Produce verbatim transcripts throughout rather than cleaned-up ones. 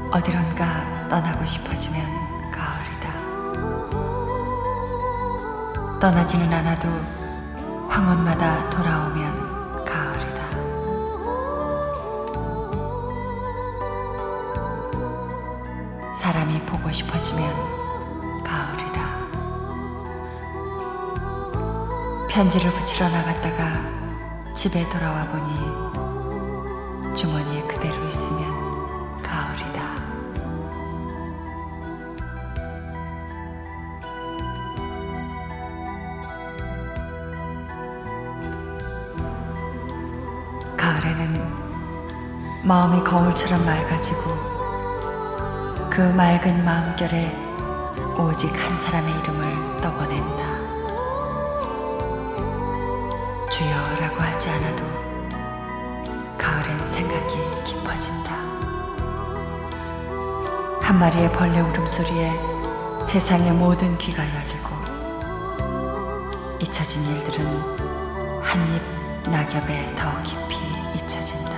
어디론가 떠나고 싶어지면 가을이다. 떠나지는 않아도 황혼마다 돌아오면 가을이다. 사람이 보고 싶어지면 가을이다. 편지를 붙이러 나갔다가 집에 돌아와 보니 주머니에 그대로 있으면 가을이다. 가을에는 마음이 거울처럼 맑아지고 그 맑은 마음결에 오직 한 사람의 이름을 떠보낸다. 주여라고 하지 않아도 가을엔 생각이 깊어진다. 한 마리의 벌레 울음소리에 세상의 모든 귀가 열리고 잊혀진 일들은 한입 낙엽에 더 깊이 잊혀진다.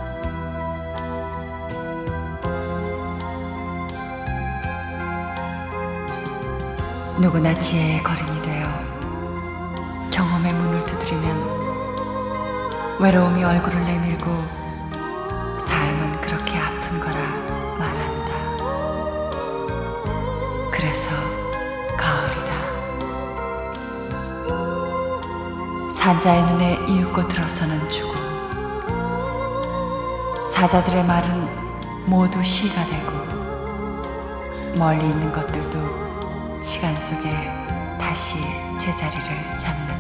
누구나 지혜의 거린이 되어 경험의 문을 두드리면 외로움이 얼굴을 내밀고 삶은 그렇게 아픈 거라 말한다. 그래서 가을이다. 산자의 눈에 이윽고 들어서는 죽음, 사자들의 말은 모두 시가 되고 멀리 있는 것들도 시간 속에 다시 제자리를 잡는다.